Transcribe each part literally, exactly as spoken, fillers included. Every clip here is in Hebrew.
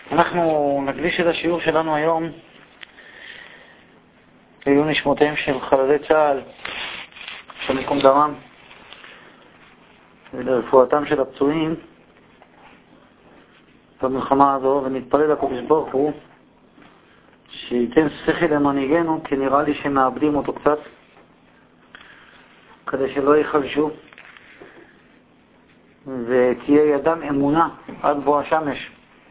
אנחנו נקדיש את השיעור שלנו היום לעילוי נשמותיהם של חללי צה"ל, השם ייקום דמם, ולרפואתם של הפצועים במלחמה הזו, ונתפלל לקדוש ברוך הוא שייתן שכל למנהיגנו, כי נראה לי שמאבדים אותו קצת, כדי שלא יחלשו ותהיה ידם אמונה עד בוא השמש,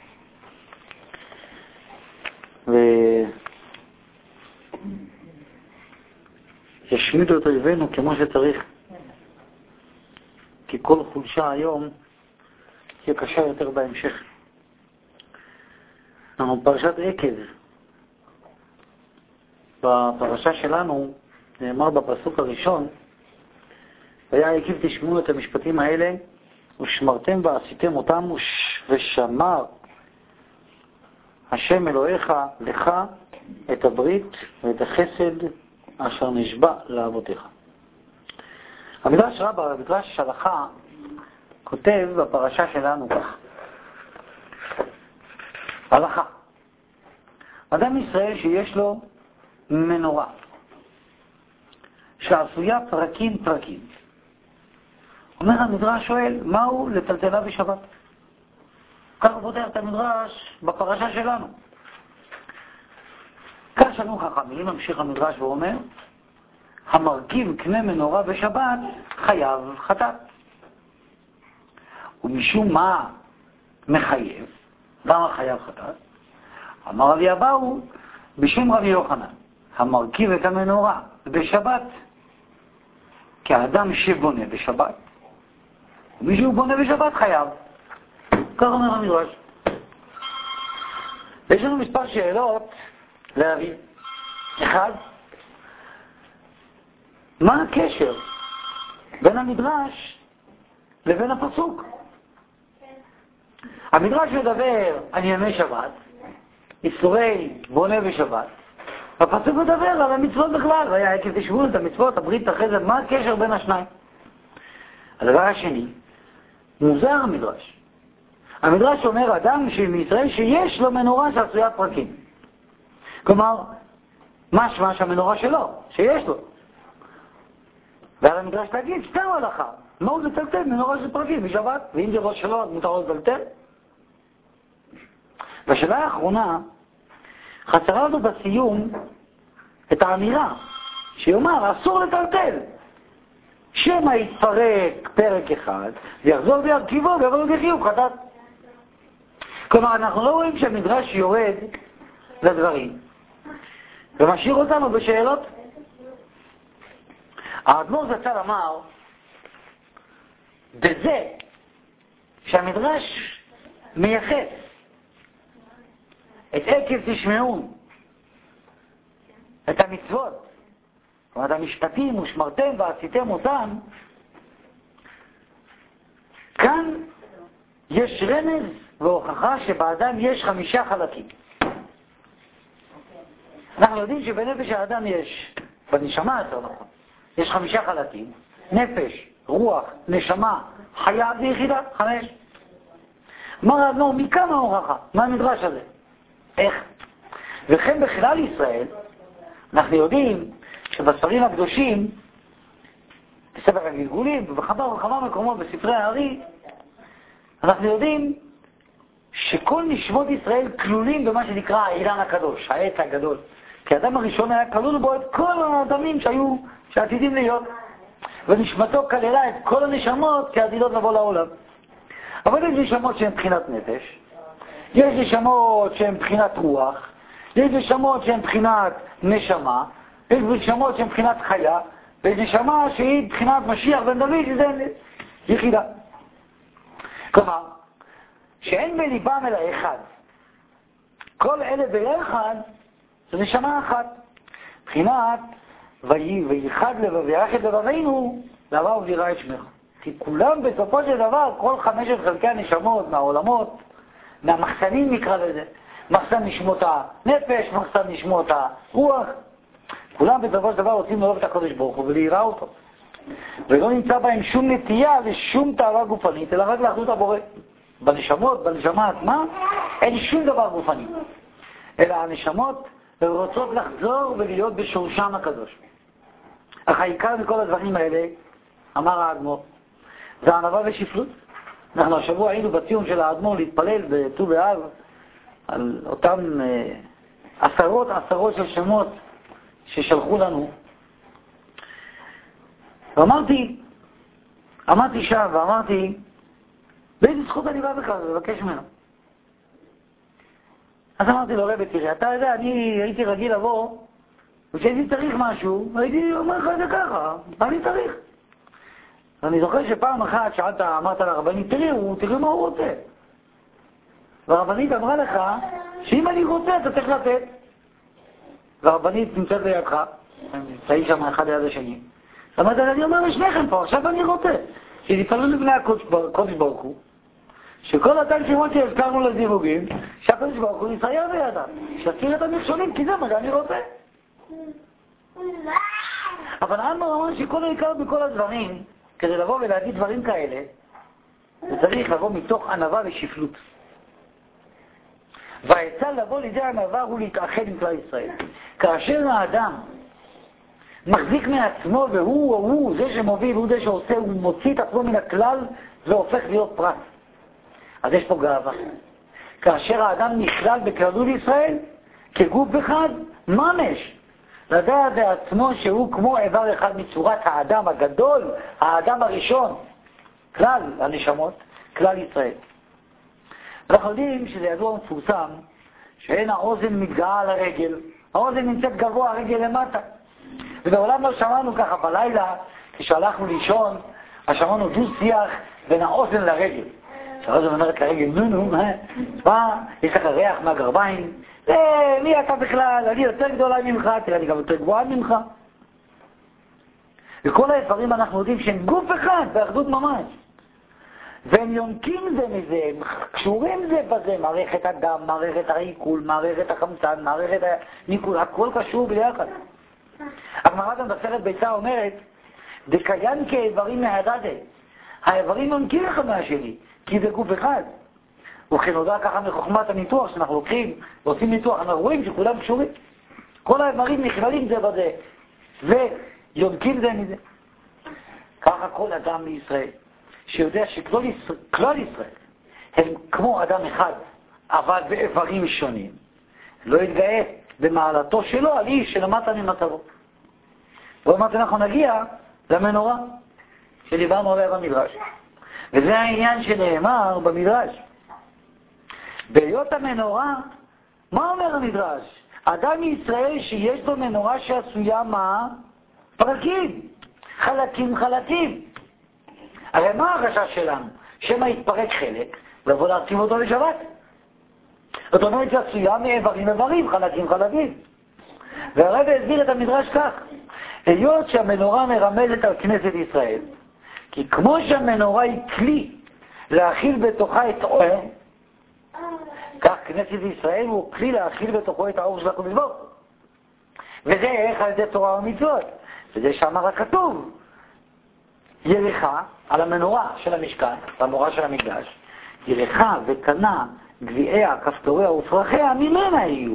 וישמידו את אויבינו כמו שצריך, כי כל חולשה היום תהיה קשה יותר בהמשך. אנחנו פרשת עקב, בפרשה שלנו נאמר בפסוק הראשון, והיה עקב תשמעו את המשפטים האלה ושמרתם ועשיתם אותם, ושמר השם אלוהיך לך את הברית ואת החסד אשר נשבע לאבותיך. המדרש רבה, המדרש הלכה, כותב בפרשה שלנו כך: הלכה, אדם ישראל שיש לו מנורה שעשויה פרקים פרקים, אומר המדרש, שואל, מהו לטלטלה בשבת? כך פותח את המדרש בפרשה שלנו. כך שנו חכמים, ממשיך המדרש ואומר, המרכיב קנה מנורה בשבת חייב חטאת. ומשום מה מחייב? למה חייב חטאת? אמר רבי אבאו בשם רבי יוחנן, המרכיב את המנורה בשבת כאדם שבונה בשבת, ומישהו בונה בשבת חייב. כך אומר המדרש. יש לנו מספר שאלות להבין. אחד, מה הקשר בין המדרש לבין הפסוק? המדרש מדבר על ימי שבת, איסורי בונה בשבת, הפסוק מדבר על המצוות בכלל, והיה עקב תשמעו את המצוות, הברית, החסד. מה הקשר בין השניים? הדבר השני, מוזר המדרש. המדרש אומר אדם מישראל שיש לו מנורה שעשויה פרקים. כלומר, משמע שהמנורה שלו, שיש לו. ועל המדרש תגיד, סתם הלכה, מה הוא לטלטל מנורה של פרקים בשבת? ואם זה ראש שלו, מותר לו לטלטל? בשאלה האחרונה, חסרה לנו בסיום את האמירה, שיאמר, אסור לטלטל. שמא יתפרק פרק אחד, ויחזור וירכיבו, ויבוא בחיוב חטאת. כלומר, אנחנו לא רואים שהמדרש יורד לדברים, ומשאיר אותנו בשאלות. האדמו"ר זצ"ל אמר, בזה שהמדרש מייחס את עקב תשמעו את המצוות, זאת אומרת המשפטים ושמרתם ועשיתם אותם, כאן יש רמז והוכחה שבאדם יש חמישה חלקים. אנחנו יודעים שבנפש האדם יש, בנשמה יותר נכון, יש חמישה חלקים: נפש, רוח, נשמה, חיה ויחידה, חמש. מה רבנו, מכמה הוכחה? מה המדרש הזה? איך? וכן בכלל ישראל, אנחנו יודעים שבספרים הקדושים, בספר הגלגולים ובכמה וכמה מקומות בספרי הארי, אנחנו יודעים שכל נשמות ישראל כלולים במה שנקרא האילן הקדוש, העץ הגדול. כי האדם הראשון היה כלול בו את כל האדמים שהיו, שעתידים להיות. ונשמתו כללה את כל הנשמות כעתידות לבוא לעולם. אבל יש נשמות שהן מבחינת נפש, יש נשמות שהן מבחינת רוח, יש נשמות שהן מבחינת נשמה, יש נשמות שהן מבחינת חיה, ויש נשמה שהיא מבחינת משיח בן דוד, שזה יחידה. כלומר, שאין בליבם אלא אחד. כל אלה ביחד זה נשמה אחת. מבחינת וייחד ויחד לבבינו, דבר ובירא את שמך. כי כולם בסופו של דבר, כל חמשת חלקי הנשמות מהעולמות, מהמחסנים נקרא לזה, מחסן נשמות הנפש, מחסן נשמות הרוח, כולם בסופו של דבר רוצים לאהוב את הקדוש ברוך הוא ולהיראה אותו. ולא נמצא בהם שום נטייה ושום תאווה גופנית, אלא רק לאחדות הבורא. בנשמות, בנשמה עצמה, אין שום דבר גופני. אלא הנשמות רוצות לחזור ולהיות בשורשם הקדוש. אך העיקר מכל הדברים האלה, אמר האדמו"ר, זה ענווה ושפלות. אנחנו השבוע היינו בציון של האדמו"ר להתפלל בט"ו באב על אותם אה, עשרות עשרות של שמות ששלחו לנו. ואמרתי, אמרתי שם ואמרתי, באיזה זכות אני בא בכלל, לבקש ממנו. אז אמרתי לו, רבי, תראה, אתה יודע, אני הייתי רגיל לבוא, וכשהייתי צריך משהו, הייתי אומר לך את זה ככה, אני צריך. ואני זוכר שפעם אחת שאלת, אמרת לרבנית, תראי, תראי מה הוא רוצה. והרבנית אמרה לך, שאם אני רוצה, אתה צריך לתת. והרבנית נמצאת לידך, נמצאים שם אחד ליד השני. אמרת, אני אומר לשניכם פה, עכשיו אני רוצה. שנתפללו לבני הקודש ברוך הוא, שכל אותם שמות שהזכרנו לזיווגים, שהקודש ברוך הוא יסייע בידם, שיסיר את המכשולים, כי זה מה שאני רוצה. אבל האדמו"ר אמר שכל העיקר בכל הדברים, כדי לבוא ולהגיד דברים כאלה, זה צריך לבוא מתוך ענווה ושפלות. והעצה לבוא לידי ענווה הוא להתאחד עם כלל ישראל. כאשר האדם מחזיק מעצמו והוא הוא זה שמוביל, הוא זה שעושה, הוא מוציא את עצמו מן הכלל והופך להיות פרט. אז יש פה גאווה. כאשר האדם נכלל בכללות ישראל, כגוף אחד, ממש. לדעת בעצמו שהוא כמו איבר אחד מצורת האדם הגדול, האדם הראשון, כלל הנשמות, כלל ישראל. אנחנו יודעים שזה ידוע ומפורסם, שאין האוזן מתגאה על הרגל, האוזן נמצאת גבוה, הרגל למטה. ובעולם לא שמענו ככה בלילה, כשהלכנו לישון, אז שמענו דו שיח בין האוזן לרגל. שהאוזן אומרת לרגל, נו נו, מה, יש לך ריח מהגרביים? אה, מי אתה בכלל? אני יותר גדולה ממך, תראה, אני גם יותר גבוהה ממך. וכל האיברים אנחנו יודעים שהם גוף אחד, באחדות ממש. והם יונקים זה מזה, הם קשורים זה בזה, מערכת הדם, מערכת העיכול, מערכת החמצן, מערכת הניקול, הכל קשור ביחד. הגמרא גם בסרט ביצה אומרת, דקיין כאיברים מהדדה, האיברים יונקים אחד מהשני, כי זה גוף אחד. וכנודע ככה מחוכמת הניתוח שאנחנו לוקחים ועושים ניתוח, אנחנו רואים שכולם קשורים. כל האיברים נכללים זה בזה, ויונקים זה מזה. ככה כל אדם מישראל, שיודע שכלל ישראל, כלל ישראל הם כמו אדם אחד, אבל באיברים שונים, לא יתגאה במעלתו שלו על איש שלמטה ממצבו. ואומרת, אנחנו נגיע למנורה שדיברנו עליה במדרש. וזה העניין שנאמר במדרש. בהיות המנורה, מה אומר המדרש? אדם מישראל שיש לו מנורה שעשויה מה? פרקים, חלקים חלקים. הרי מה החשש שלנו? שמא יתפרק חלק, לבוא להרכיב אותו לשבת. זאת אומרת שעשויה מאיברים איברים, חלקים חלקים. והרב הסביר את המדרש כך, היות שהמנורה מרמזת על כנסת ישראל, כי כמו שהמנורה היא כלי להכיל בתוכה את אור, כך כנסת ישראל הוא כלי להכיל בתוכו את האור של הקדוש ברוך הוא. וזה איך על ידי תורה ומצוות. וזה שאמר הכתוב, ירחה על המנורה של המשכן, המנורה של המקדש, ירחה וקנה גביעיה, כפתוריה ופרחיה, ממנה יהיו.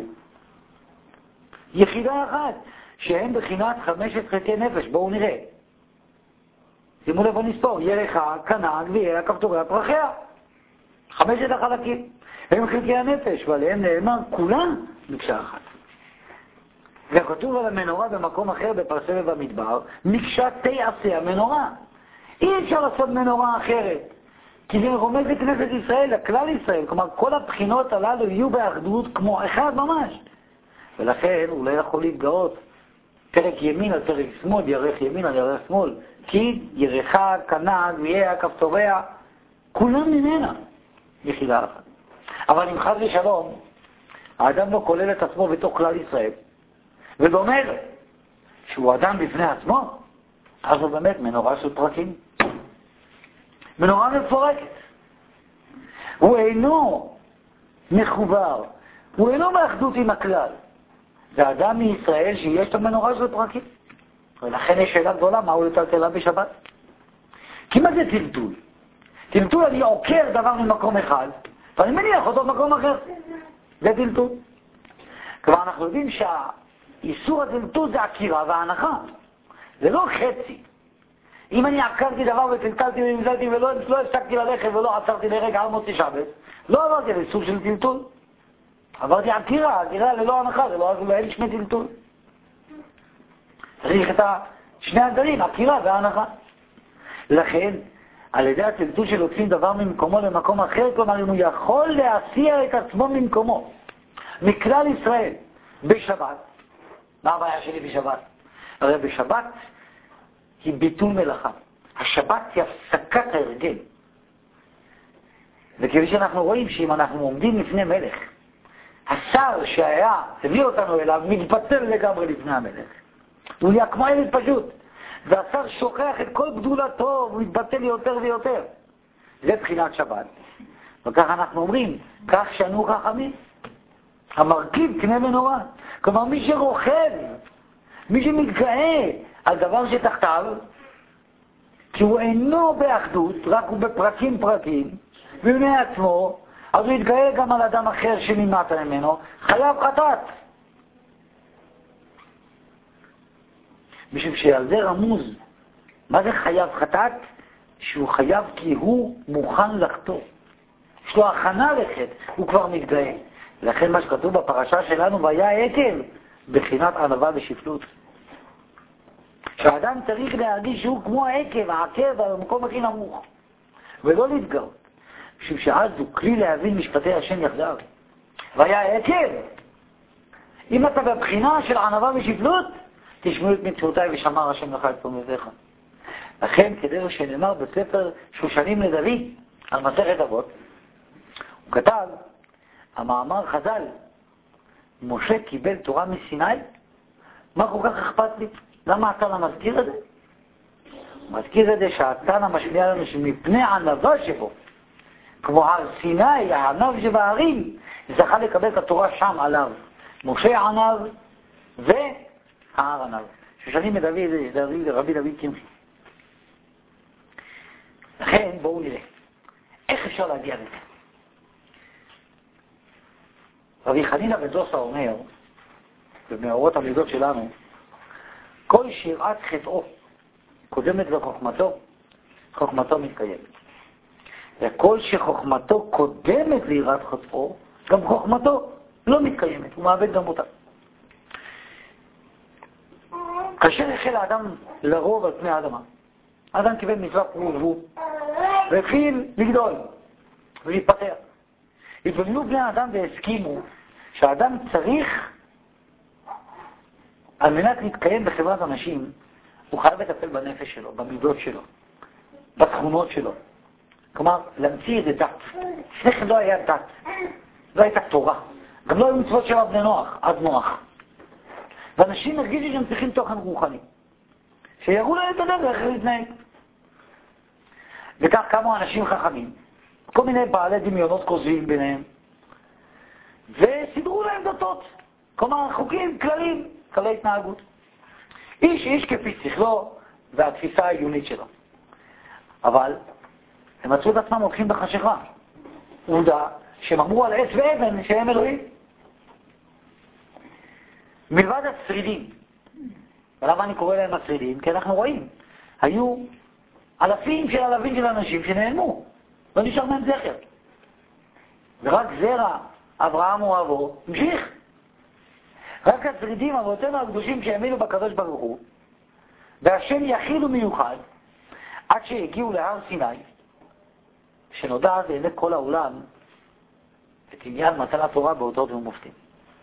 יחידה אחת, שהם בחינת חמשת חלקי נפש. בואו נראה. שימו לב ונספור, ירחה, קנה, גביעיה, כפתוריה, פרחיה. חמשת החלקים. הם חלקי הנפש, ועליהם נאמר כולם מקשה אחת. וכתוב על המנורה במקום אחר בפרסה ובמדבר, מקשה תעשה המנורה. אי אפשר לעשות מנורה אחרת, כי זה רומז לכנסת ישראל, לכלל ישראל. כלומר, כל הבחינות הללו יהיו באחדות כמו אחד ממש. ולכן הוא לא יכול להתגאות פרק ימין על פרק שמאל, ירך ימין על ירך שמאל, כי ירחה, קנה, גביעיה, כפתוריה, כולם ממנה יחידה אחת. אבל אם חס ושלום, האדם לא כולל את עצמו בתוך כלל ישראל, ודומר שהוא אדם בפני עצמו, אז הוא באמת מנורה של פרקים. מנורה מפורקת. הוא אינו מחובר, הוא אינו באחדות עם הכלל. זה אדם מישראל שיש לו מנורה של פרקים. ולכן יש שאלה גדולה, מה הוא לטלטלה בשבת? כי מה זה טלטול? טלטול, אני עוקר דבר ממקום אחד, ואני מניח אותו במקום אחר. זה טלטול. כבר אנחנו יודעים שהאיסור הטלטול זה עקירה וההנחה. זה לא חצי. אם אני עקרתי דבר וטלטלתי ונמזלתי ולא לא הפסקתי ללכת ולא עצרתי לרגע על מוצאי שבת, לא עברתי לאיסור של טלטול. עברתי עקירה, עקירה ללא הנחה, זה לא אין שמי טלטול. צריך את שני הדברים, עקירה וההנחה. לכן, על ידי הטלטול של עושים דבר ממקומו למקום אחר, כלומר, אם הוא יכול להסיע את עצמו ממקומו, מכלל ישראל, בשבת. מה הבעיה שלי בשבת? הרי בשבת היא ביטול מלאכה. השבת היא הפסקת ההרגל. וכפי שאנחנו רואים שאם אנחנו עומדים לפני מלך, השר שהיה, הביא אותנו אליו, מתבטל לגמרי לפני המלך. הוא נהיה כמו ילד פשוט. והשר שוכח את כל גדולתו, הוא מתבטל יותר ויותר. זה בחינת שבת. וכך אנחנו אומרים, כך שנו חכמים. המרכיב קנה ונורא. כלומר, מי שרוכב, מי שמתגאה על דבר שתחתיו, כי הוא אינו באחדות, רק הוא בפרקים פרקים, ובני עצמו, אז הוא יתגאה גם על אדם אחר שממטה ממנו, חייב חטאת. משום שעל זה רמוז, מה זה חייב חטאת? שהוא חייב כי הוא מוכן לחטוא. יש לו הכנה לחטא, הוא כבר מתגאה. לכן מה שכתוב בפרשה שלנו, והיה עקב, בחינת ענווה ושפלות. שהאדם צריך להרגיש שהוא כמו העקב, העקב במקום הכי נמוך, ולא להתגאות. משום שאז הוא כלי להבין משפטי השם יחדיו. והיה עקב. אם אתה בבחינה של ענווה ושפלות, תשמעו את מצוותיי ושמר השם לך את תלמידיך. לכן, כדי שנאמר בספר שושנים לדוד, על מסכת אבות, הוא כתב, המאמר חז"ל, משה קיבל תורה מסיני, מה כל כך אכפת לי? למה התנא מזכיר את זה? הוא מזכיר את זה שהתנא משמיע לנו שמפני ענווה שבו, כמו הר סיני, הענב שבהרים, זכה לקבל את התורה שם עליו. משה ענב וההר ענב. שושנים מדוד, רבי דוד קמחי. לכן בואו נראה. איך אפשר להגיע לזה? רבי חנינא בן דוסא אומר, במאורות המידות שלנו, כל שירת חטאו קודמת לחוכמתו, חוכמתו מתקיימת. וכל שחוכמתו קודמת ליראת חטאו, גם חוכמתו לא מתקיימת, הוא מאבד גם אותה. כאשר החל האדם לרוב על פני האדמה, האדם קיבל מצווה פרו ורבו, והתחיל לגדול ולהתפתח. התבוננו בני האדם והסכימו שהאדם צריך, על מנת להתקיים בחברת אנשים, הוא חייב לטפל בנפש שלו, במידות שלו, בתכונות שלו. כלומר, להמציא איזה דת. לפני כן לא היה דת, לא הייתה תורה. גם לא היו מצוות של בני נוח, עד נוח. ואנשים הרגישו שהם צריכים תוכן רוחני. שיראו להם את הדרך איך להתנהג. וכך קמו אנשים חכמים, כל מיני בעלי דמיונות כוזבים ביניהם, וסידרו להם דתות. כלומר, חוקים, כללים, כללי התנהגות. איש איש כפי שכלו והתפיסה העיונית שלו. אבל הם מצאו את עצמם הולכים בחשיכה. עובדה שהם אמרו על עץ ואבן שהם אלוהים. מלבד השרידים. ולמה אני קורא להם השרידים? כי אנחנו רואים, היו אלפים של אלפים של אנשים שנעלמו. לא נשאר מהם זכר. ורק זרע אברהם אוהבו המשיך. רק השרידים, אבותינו הקדושים שהאמינו בקדוש ברוך הוא, והשם יחיד ומיוחד, עד שהגיעו להר סיני, שנודע אז לעיני כל העולם את עניין מתנת תורה באותות ומופתים.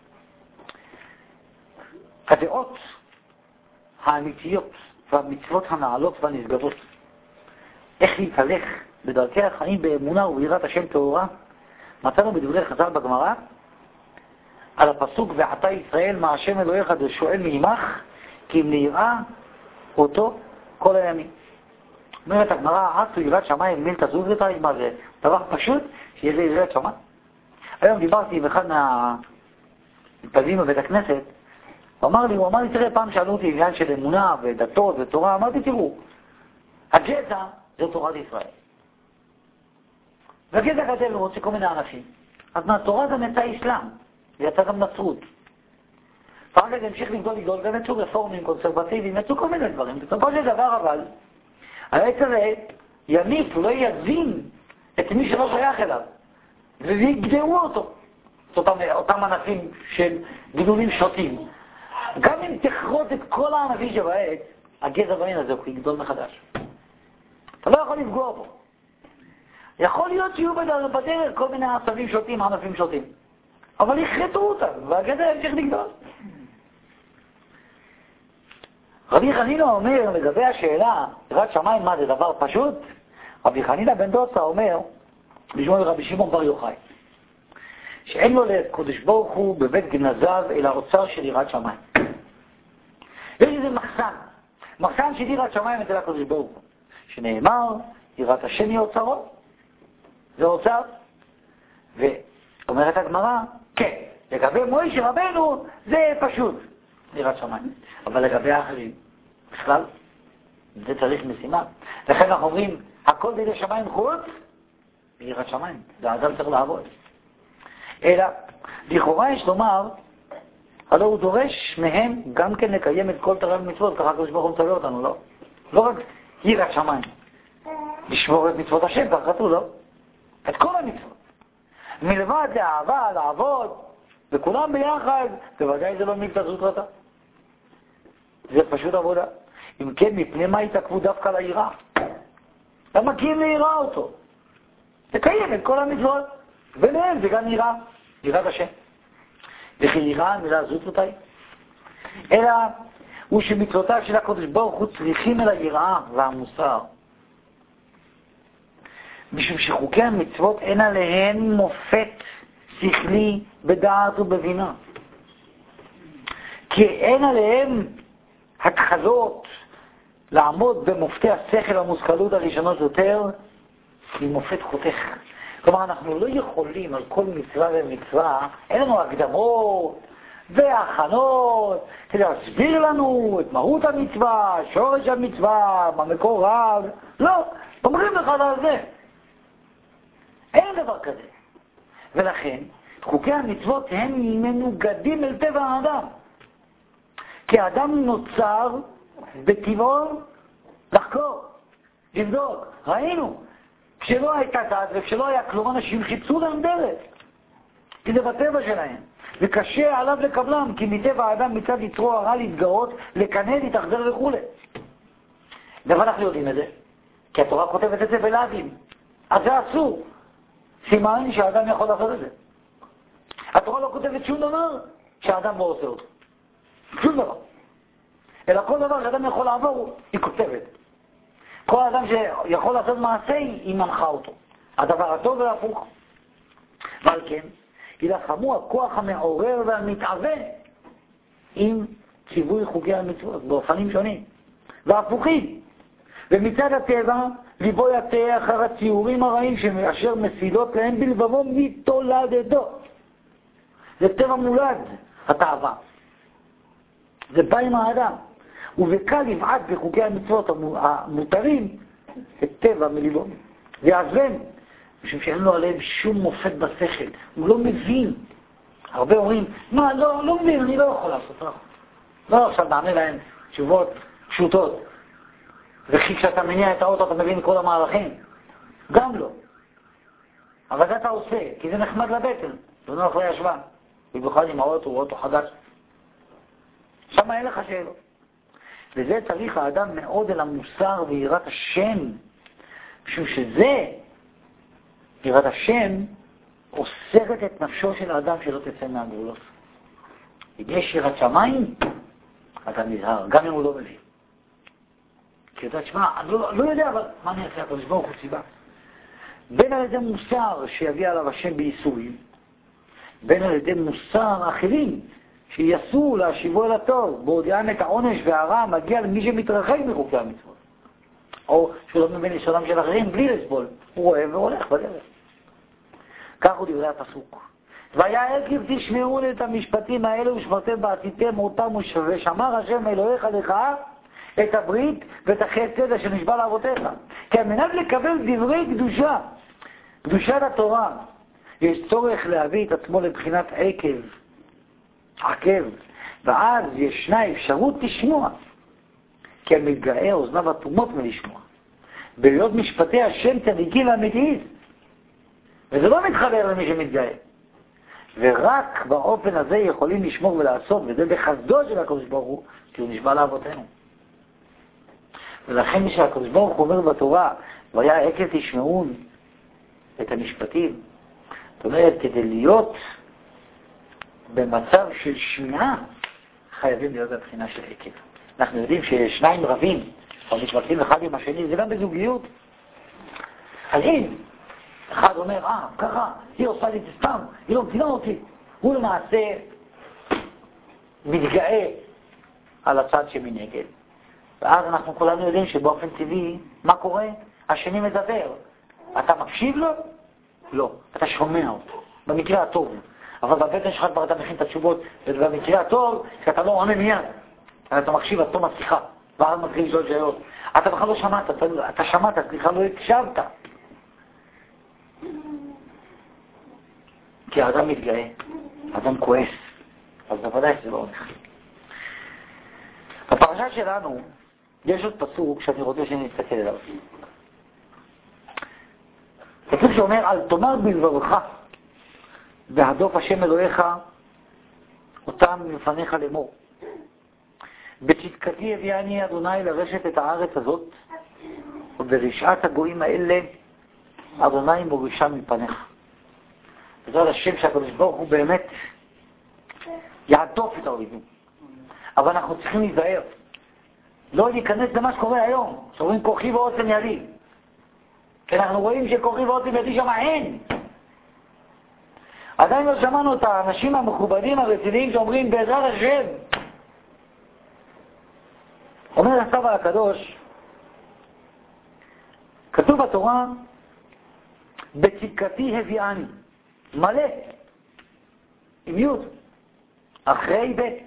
הדעות האמיתיות והמצוות הנעלות והנשגבות, איך להתהלך בדרכי החיים באמונה וביראת השם טהורה, מצאנו בדברי חז"ל בגמרא על הפסוק ועתה ישראל מה השם אלוהיך שואל מעמך כי אם נראה אותו כל הימים. אומרת הגמרא, עשו יראת שמיים מיל תזוז לתאי, מה זה? דבר פשוט שיהיה זה יראת שמיים. היום דיברתי עם אחד מהמתפללים בבית הכנסת, הוא אמר לי, הוא אמר לי, תראה, פעם שאלו אותי עניין של אמונה ודתות ותורה, אמרתי, תראו, הגזע זה תורת ישראל. והגזע גדל ורוצה כל מיני ענפים. אז מהתורה גם יצא איסלאם, ויצא גם נצרות. ואחר כך המשיך לגדול לגדול, גם יצאו רפורמים, קונסרבטיביים, יצאו כל מיני דברים. בסופו של דבר אבל, העץ הזה יניף, הוא לא יזין את מי שלא שייך אליו. ויגדרו אותו, אותם, אותם ענפים של גידולים שוטים. גם אם תכרות את כל הענפים שבעץ, הגזע בעין הזה הוא יגדול מחדש. אתה לא יכול לפגוע בו. יכול להיות שיהיו בדרך כל מיני עשבים שוטים, ענפים שוטים. אבל יחרטו אותם, והגזע ימשיך לגדול. רבי חנינא אומר לגבי השאלה, יראת שמיים מה זה דבר פשוט? רבי חנינא בן דוסא אומר, בשמו רבי שמעון בר יוחאי, שאין לו לקדוש ברוך הוא בבית גנזיו אלא האוצר של יראת שמיים. יש איזה מחסן, מחסן של יראת שמיים אצל הקדוש ברוך הוא, שנאמר, יראת השם היא אוצרו, זה אוצר, ואומרת הגמרא, כן, לגבי מוישה רבנו זה פשוט, יראת שמיים, אבל לגבי האחרים, בכלל, זה צריך משימה. לכן אנחנו אומרים, הכל בידי שמיים חוץ, ביראת שמיים, זה האדם צריך לעבוד. אלא, לכאורה יש לומר, הלא הוא דורש מהם גם כן לקיים את כל תורה ומצוות, ככה הקדוש ברוך הוא מצווה אותנו, לא? לא רק יראת שמיים, לשמור את מצוות השם, ככה כתוב, לא? את כל המצוות. מלבד לאהבה, לעבוד, וכולם ביחד, בוודאי זה לא מילתא זוטרתא. זה פשוט עבודה. אם כן, מפני מה התעכבו דווקא ליראה? למה כי אם ליראה אותו? תקיים את כל המצוות, ולהם זה גם יראה, יראת השם. וכי יראה המילה זוטרתא היא? אלא הוא שמצוותיו של הקדוש ברוך הוא צריכים אל היראה והמוסר. משום שחוקי המצוות אין עליהן מופת שכלי בדעת ובבינה. כי אין עליהם התחלות לעמוד במופתי השכל המושכלות הראשונות יותר ממופת חותך. כלומר, אנחנו לא יכולים על כל מצווה ומצווה, אין לנו הקדמות והכנות כדי להסביר לנו את מהות המצווה, שורש המצווה, מה מקורב. לא, אומרים לך על זה. אין דבר כזה. ולכן, חוקי המצוות הם מנוגדים אל טבע האדם. כי האדם נוצר בטבעו לחקור, לבדוק. ראינו, כשלא הייתה דת וכשלא היה כלום, אנשים חיפשו להם דרך. כי זה בטבע שלהם. וקשה עליו לקבלם, כי מטבע האדם מצד יצרו הרע להתגאות, לקנא, להתאכזר וכו'. אבל אנחנו יודעים את זה, כי התורה כותבת את זה בלאווים. אז זה אסור. סימן שהאדם יכול לעשות את זה. התורה לא כותבת שום דבר שהאדם לא עושה אותו. שום דבר. אלא כל דבר שאדם יכול לעבור, היא כותבת. כל אדם שיכול לעשות מעשה, היא מנחה אותו. הדבר הטוב והפוך. ועל כן, ילחמו הכוח המעורר והמתעווה עם ציווי חוקי המצוות, באופנים שונים. והפוכים. ומצד הטבע, ליבו יטה אחר הציורים הרעים אשר מסילות להם בלבבו מתולדתו. זה טבע מולד, התאווה. זה בא עם האדם. ובקל יבעט בחוקי המצוות המותרים את טבע מליבו. ויעזבן, משום שאין לו עליהם שום מופת בשכל. הוא לא מבין. הרבה אומרים, מה, לא, לא מבין, אני לא יכול לעשות. לא, לא עכשיו נענה להם תשובות פשוטות. וכי כשאתה מניע את האוטו אתה מבין כל המהלכים. גם לא. אבל זה אתה עושה, כי זה נחמד לבטן. זה נוח לישבן. במיוחד עם האוטו, הוא אוטו חדש. שם אין לך שאלות. וזה צריך האדם מאוד אל המוסר ויראת השם. משום שזה, יראת השם, אוסרת את נפשו של האדם שלא תצא מהגבולות. אם יש יראת שמיים, אתה נזהר, גם אם הוא לא מבין. כי אתה תשמע, אני לא, לא יודע, אבל מה אני אעשה? הקדוש ברוך הוא סיבה. בין על ידי מוסר שיביא עליו השם בייסורים, בין על ידי מוסר אחרים שיסו להשיבו אל הטוב, בהודיעם את העונש והרע מגיע למי שמתרחק מחוקי המצוות. או שהוא לא מבין לשלם של אחרים בלי לסבול. הוא רואה והולך בדרך. כך הוא דברי הפסוק. והיה עקב תשמעו את המשפטים האלה ושמרתם ועשיתם אותם ושמר השם אלוהיך לך את הברית ואת החסד אשר נשבע לאבותיך. כי על מנת לקבל דברי קדושה קדושת התורה, יש צורך להביא את עצמו לבחינת עקב, עקב, ואז ישנה אפשרות לשמוע, כי המתגאה אוזניו אטומות מלשמוע. בהיות משפטי השם צדיקים ואמיתיים, וזה לא מתחבר למי שמתגאה. ורק באופן הזה יכולים לשמור ולעשות, וזה בחסדו של הקדוש ברוך הוא, כי הוא נשבע לאבותינו. ולכן מי שהקדוש ברוך הוא אומר בתורה, והיה עקב תשמעון את המשפטים, זאת אומרת, כדי להיות במצב של שמיעה, חייבים להיות בבחינה של עקב. אנחנו יודעים ששניים רבים, או מתווכחים אחד עם השני, זה גם בזוגיות. אז אם אחד אומר, אה, ככה, היא עושה לי את זה סתם, היא לא מבינה אותי, הוא למעשה מתגאה על הצד שמנגד. ואז אנחנו כולנו יודעים שבאופן טבעי, מה קורה? השני מדבר. אתה מקשיב לו? לא. אתה שומע אותו. במקרה הטוב. אבל בבטן שלך כבר אתה מכין את התשובות, ובמקרה הטוב, שאתה לא עונה מיד. אתה מקשיב עד תום השיחה, ואז מתחיל לשאול שאלות. אתה בכלל לא שמעת, אתה, אתה שמעת, סליחה, לא הקשבת. כי האדם מתגאה, האדם כועס, אז בוודאי שזה לא הולך. בפרשה שלנו, יש עוד פסוק שאני רוצה שנסתכל עליו. פסוק שאומר, אל תאמר בלבבך, והדוף השם אלוהיך, אותם מלפניך לאמור. בצדקתי הביאני אדוני לרשת את הארץ הזאת, וברשעת הגויים האלה, אדוני מורישה מפניך. וזה על השם שהקדוש ברוך הוא באמת יעטוף את האויבים. אבל אנחנו צריכים להיזהר. לא להיכנס למה שקורה היום, שאומרים כוחי ועוצם ידי. כי אנחנו רואים שכוחי ועוצם ידי שם אין. עדיין לא שמענו את האנשים המכובדים הרציניים שאומרים בעזרת השם. אומר הסבא הקדוש, כתוב בתורה, בצדקתי הביאני, מלא, עם יוד, אחרי בית.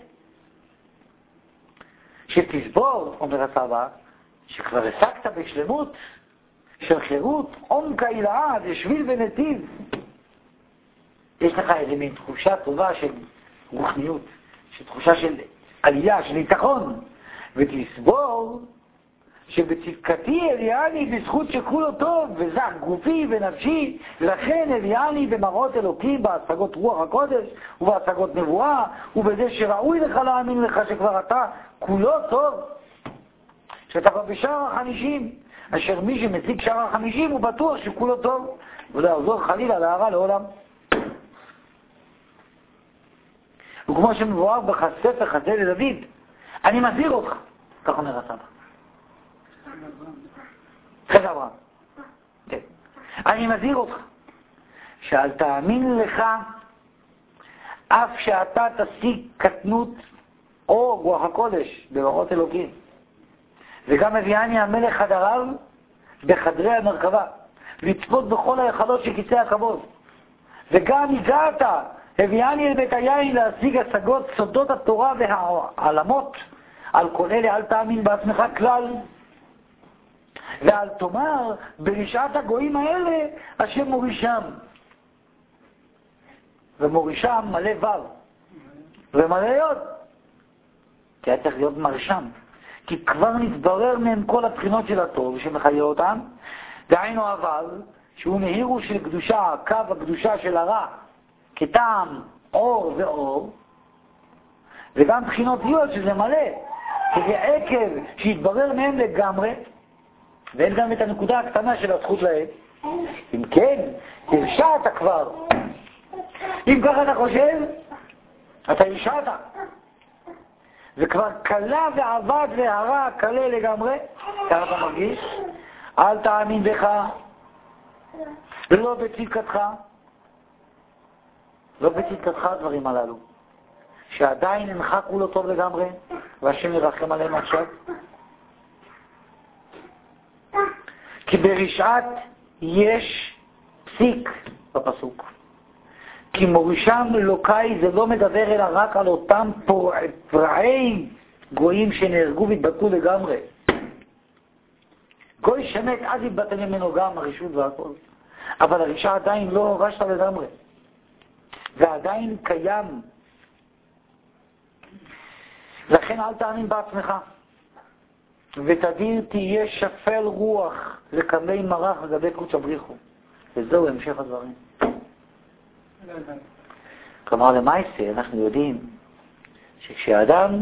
שתסבור, אומר הסבא, שכבר השגת בשלמות של חירות, עומקה הילאה, ושביל ונתיב. יש לך איזה מין תחושה טובה של רוחניות, של תחושה של עלייה, של ניתחון. ותסבור שבצדקתי הביאני בזכות שכולו טוב, וזך גופי ונפשי, לכן הביאני במראות אלוקים, בהשגות רוח הקודש, ובהשגות נבואה, ובזה שראוי לך להאמין לך שכבר אתה כולו טוב. שאתה כבר בשער החמישים, אשר מי שמציג שער החמישים הוא בטוח שכולו טוב, ולא יחזור חלילה להרע לעולם. וכמו שמבואר בספר חסדי לדוד, אני מזהיר אותך, כך אומר הסבא. חסד אברהם. כן. אני מזהיר אותך, שאל תאמין לך, אף שאתה תשיג קטנות או רוח הקודש במראות אלוקים. וגם הביאני המלך חדריו בחדרי המרכבה, לצפות בכל היכלות של כיסא הכבוד. וגם הגעת, הביאני אל בית היין להשיג השגות סודות התורה והעלמות. על כל אלה אל תאמין בעצמך כלל, ואל תאמר ברשעת הגויים האלה השם מורישם. ומורישם מלא וו ומלא יוד, כי היה צריך להיות מרשם, כי כבר נתברר מהם כל הבחינות של הטוב שמחיה אותם, דהיינו אבל שהוא נהירו של קדושה, קו הקדושה של הרע, כטעם אור ואור, וגם בחינות יוד שזה מלא, שזה עקב שהתברר מהם לגמרי, ואין גם את הנקודה הקטנה של הזכות להם. אם כן, הרשעת כבר. אם ככה אתה חושב, אתה הרשעת. וכבר קלה ועבד והרע קלה לגמרי, ככה אתה מרגיש, אל תאמין בך, ולא בצדקתך. לא בצדקתך הדברים הללו. שעדיין אינך כולו טוב לגמרי, והשם ירחם עלינו עכשיו. כי ברשעת יש פסיק בפסוק. כי מורישם לוקאי זה לא מדבר אלא רק על אותם פרעי גויים שנהרגו והתבטלו לגמרי. גוי שמת אז התבטל ממנו גם הרשות והכל. אבל הרשע עדיין לא הורשת לגמרי. ועדיין קיים. לכן אל תאמין בעצמך. ותדיר תהיה שפל רוח לקמי מרח לגבי קודש הבריחו. וזהו המשך הדברים. כלומר, למעשה אנחנו יודעים שכשאדם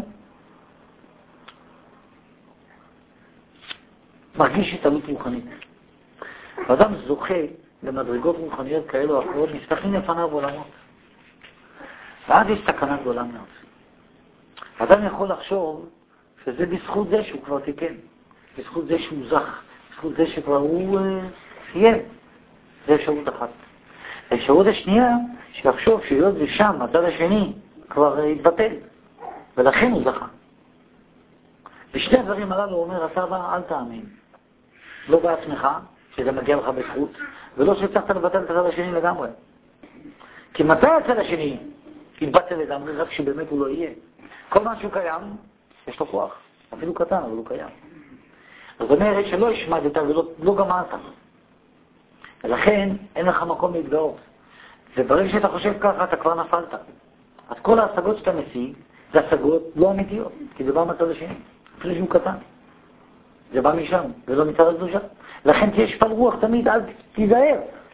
מרגיש התעלות רוחנית, האדם זוכה למדרגות רוחניות כאלו או אחרות, נפתחים לפניו עולמות. ואז יש סכנה גדולה מאוד. האדם יכול לחשוב שזה בזכות זה שהוא כבר תיקן, בזכות זה שהוא זך, בזכות זה שכבר הוא סיים. זה אפשרות אחת. האפשרות השנייה, שיחשוב שילהיות ושם, הצד השני, כבר התבטל, ולכן הוא זכה. בשני הדברים הללו הוא אומר, הסבא, אל תאמין. לא בעצמך, שזה מגיע לך בזכות, ולא שהצלחת לבטל את הצד השני לגמרי. כי מתי הצד השני יתבטל לגמרי, רק שבאמת הוא לא יהיה. כל מה שהוא קיים, יש לו כוח. אפילו קטן, אבל הוא קיים. זאת אומרת שלא השמדת ולא לא גמרת. ולכן אין לך מקום להתגאות. וברגע שאתה חושב ככה, אתה כבר נפלת. אז כל ההשגות שאתה משיג, זה השגות לא אמיתיות, כי זה בא מהצד השני. אפילו שהוא קטן. זה בא משם, ולא מצד הקדושה. לכן תהיה שפל רוח תמיד, אל תיזהר.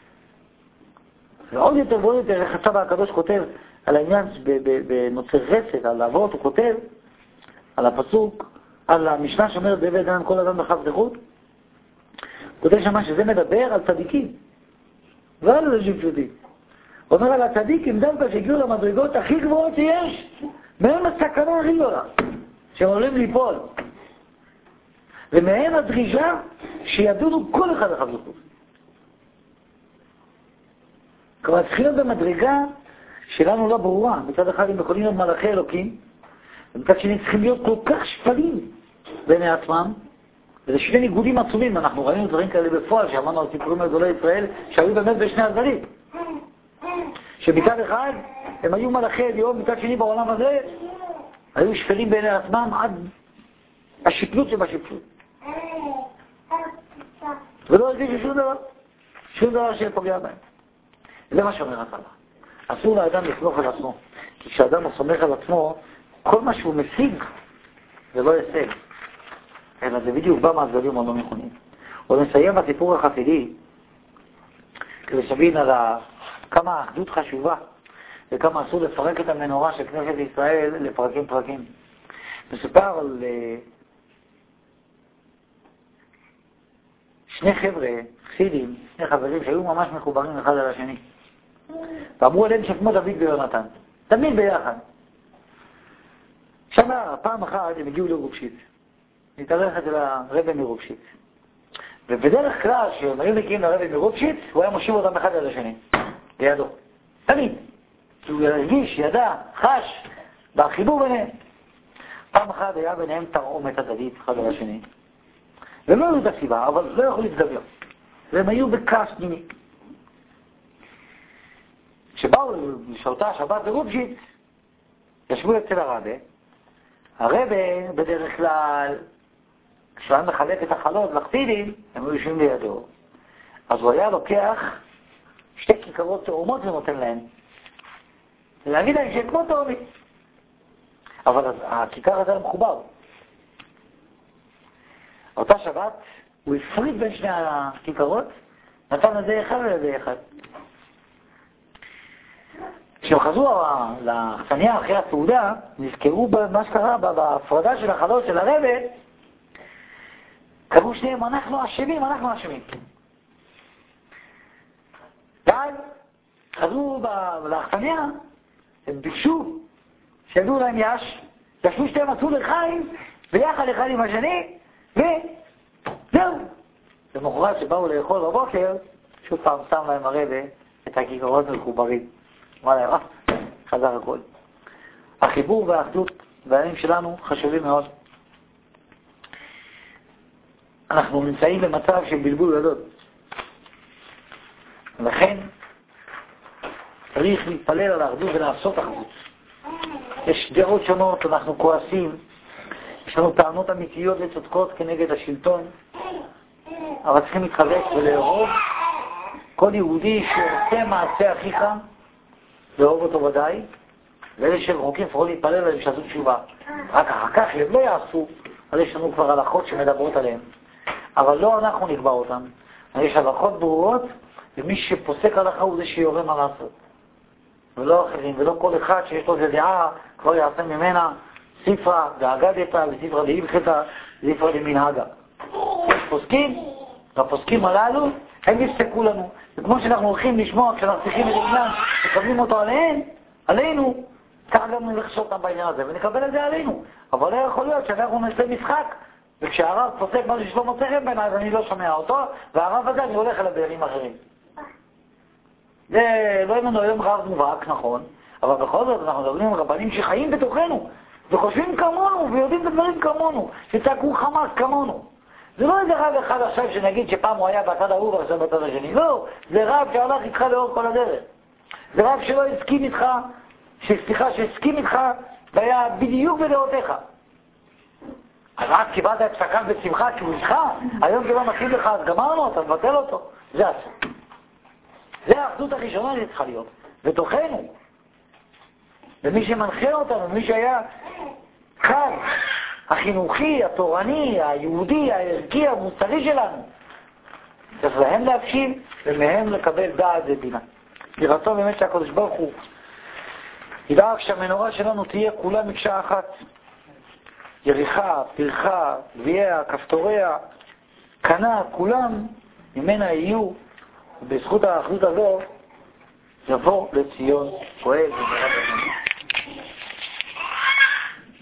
ועוד יותר ועוד יותר, איך הסבא הקדוש כותב על העניין בנוצר רסד, על האבות, הוא כותב על הפסוק, על המשנה שאומרת בעבד אדם כל אדם בחב זכות, הוא כותב שמה שזה מדבר על צדיקים, ועל אנשים פשוטים. הוא אומר על הצדיקים דווקא שהגיעו למדרגות הכי גבוהות שיש, מהם הסכנה הכי גדולה, שהם עולים ליפול. ומהם הדרישה שידונו כל אחד לחב זכות. כלומר, צריכים להיות במדרגה שלנו לא ברורה. מצד אחד הם יכולים להיות מלאכי אלוקים, ומצד שני צריכים להיות כל כך שפלים בעיני עצמם, וזה שני ניגודים עצומים. אנחנו ראינו דברים כאלה בפועל, שאמרנו על סיפורים על גדולי ישראל, שהיו באמת בשני הדברים. שמצד אחד הם היו מלאכי עליון, מצד שני בעולם הזה היו שפלים בעיני עצמם עד השפלות שבשפלות. ולא הרגישו שום דבר, שום דבר שפוגע בהם. זה מה שאומר הסבא. אסור לאדם לסמוך על עצמו. כי כשאדם הוא סומך על עצמו, כל מה שהוא משיג זה לא הישג. אלא זה בדיוק בא מהצדדים הלא נכונים. הוא מסיים בסיפור החסידי, כדי שבין על כמה האחדות חשובה, וכמה אסור לפרק את המנורה של כנסת ישראל לפרקים פרקים. מסופר על שני חבר'ה, חסידים, שני חברים שהיו ממש מחוברים אחד על השני. ואמרו עליהם שכמו דוד ויונתן, תמיד ביחד. שמה, פעם אחת הם הגיעו לרובשיץ. נתארח אצל הרבי מרובשיץ. ובדרך כלל, כשהם היו מגיעים לרבי מרובשיץ, הוא היה מושיב אותם אחד על השני, לידו. תמיד. כי הוא הרגיש, ידע, חש, בחיבור ביניהם. פעם אחת היה ביניהם תרעומת הדדית אחד על השני. והם לא היו את הסיבה, אבל לא יכולו להתגבר. והם היו בכעס פנימי. כשבאו לשעותה השבת ברובשיץ, ישבו אצל הרבי. הרבי בדרך כלל, כשהיה מחלק את החלות לחסידים, הם היו יושבים לידו. אז הוא היה לוקח שתי כיכרות תאומות ונותן להן. ולהגיד להם שהם כמו תאומים. אבל הכיכר הזה היה מחובר. אותה שבת הוא הפריד בין שני הכיכרות, נתן לזה אחד ולזה אחד. כשהם חזרו לחצניה אחרי הסעודה, נזכרו במה שקרה בהפרדה של החלות של הרבי, קראו שניהם, אנחנו אשמים, אנחנו אשמים. ואז חזרו לחצניה, הם ביקשו, שידעו להם יש, ישבו שניהם עשו לחיים, ויחד אחד עם השני, וזהו. למחרת שבאו לאכול בבוקר, שוב פעם שם להם הרבי את הכיכרות מחוברים. אמר להם, אה, חזר הכל. החיבור והאחדות והעניינים שלנו חשובים מאוד. אנחנו נמצאים במצב של בלבול גדול. לכן צריך להתפלל על האחדות ולעשות אחדות. יש דעות שונות, אנחנו כועסים, יש לנו טענות אמיתיות וצודקות כנגד השלטון, אבל צריכים להתחזק ולאהוב כל יהודי שעושה מעשה אחיך, לאהוב אותו ודאי, ואלה שרחוקים לפחות להתפלל עליהם שעשו תשובה. רק אחר כך הם לא יעשו, אז יש לנו כבר הלכות שמדברות עליהם. אבל לא אנחנו נקבע אותם. יש הלכות ברורות, ומי שפוסק הלכה הוא זה שיורה מה לעשות. ולא אחרים, ולא כל אחד שיש לו דעה, כבר יעשה ממנה ספרה ואגדתה וספרה להלכתה וספרה למנהגה. יש פוסקים, והפוסקים הללו הם יפסקו לנו. וכמו שאנחנו הולכים לשמוע כשאנחנו צריכים את העניין, מקבלים אותו עליהם, עלינו, כך גם נלחש אותם בעניין הזה, ונקבל את זה עלינו. אבל לא יכול להיות שאנחנו נעשה משחק, וכשהרב פוסק משהו שלא מוצא חן בעיניי, אז אני לא שומע אותו, והרב הזה אני הולך אליו בעניינים אחרים. זה לא ימנו היום רב מובהק, נכון, אבל בכל זאת אנחנו מדברים עם רבנים שחיים בתוכנו, וחושבים כמונו, ויודעים את הדברים כמונו, שצעקו חמאס כמונו. זה לא איזה רב אחד עכשיו שנגיד שפעם הוא היה בצד ההוא ועכשיו בצד השני, לא, זה רב שהלך איתך לאור כל הדרך. זה רב שלא הסכים איתך, שסליחה, שהסכים איתך, והיה בדיוק בדעותיך. אז רק קיבלת את פסקיו בשמחה, כי הוא איתך, היום שלא מתאים לך, אז גמרנו, אתה מבטל אותו. זה עשו. זה האחדות הראשונה שצריכה להיות, בתוכנו. ומי שמנחה אותנו, מי שהיה קו החינוכי, התורני, היהודי, הערכי, המוסרי שלנו, צריך להם להקשיב ומהם לקבל דעת ובינה. ירצו באמת שהקדוש ברוך הוא ידאג שהמנורה שלנו תהיה כולה מקשה אחת. יריחה, פרחה, גבייה, כפתוריה, קנה, כולם ממנה יהיו, ובזכות האחדות הזו יבוא לציון פועל.